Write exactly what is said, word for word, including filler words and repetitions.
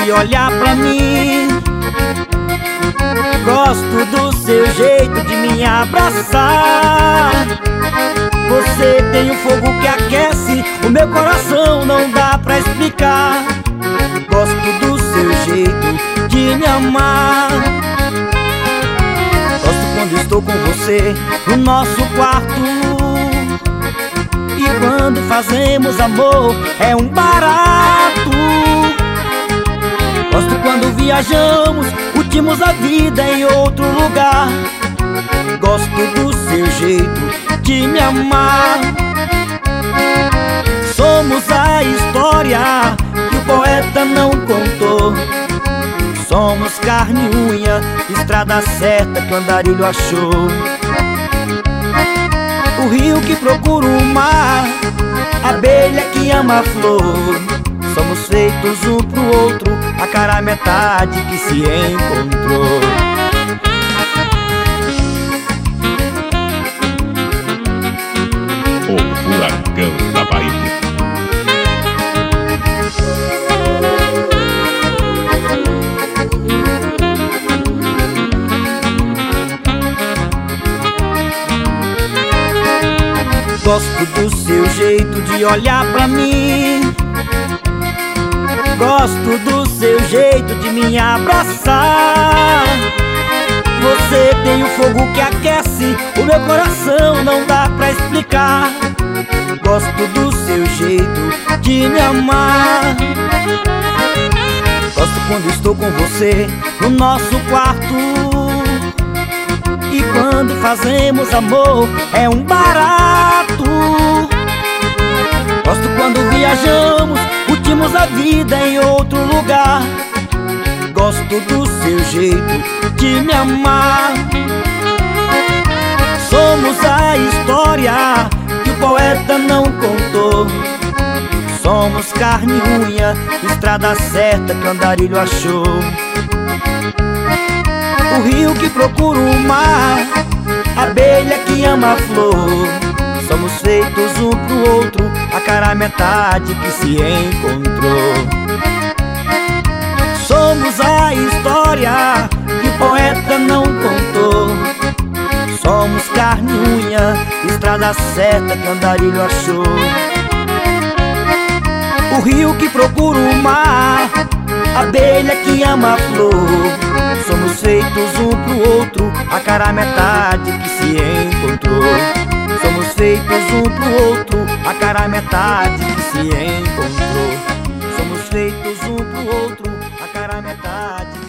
de olhar pra mim. Gosto do seu jeito de me abraçar. Você tem um fogo que aquece o meu coração, não dá pra explicar. Gosto do seu jeito de me amar. Gosto quando estou com você no nosso quarto. E quando fazemos amor é um barato. Gosto quando viajamos, curtimos a vida em outro lugar. Gosto do seu jeito de me amar. Somos a história que o poeta não contou. Somos carne e unha, estrada certa que o andarilho achou. O rio que procura o mar, a abelha que ama a flor. Somos feitos um pro outro, a cara metade que se encontrou. O furacão da Bahia. Gosto do seu jeito de olhar pra mim. Gosto do seu jeito de me abraçar. Você tem um fogo que aquece o meu coração, não dá pra explicar. Gosto do seu jeito de me amar. Gosto quando estou com você no nosso quarto. E quando fazemos amor é um barato. Gosto quando viajamos, curtimos a vida em outro lugar. Gosto do seu jeito de me amar. Somos a história que o poeta não contou. Somos carne e unha, estrada certa que o andarilho achou. O rio que procura o mar, a abelha que ama a flor. Somos feitos um pro outro, a cara metade que se encontrou. Somos a história que o poeta não contou. Somos carne e unha, estrada certa que o andarilho achou. O rio que procura o mar, a abelha que ama a flor. Somos feitos um pro outro, a cara metade que se encontrou. Somos feitos um pro outro, a cara metade que se encontrou. Somos feitos um pro outro, a cara metade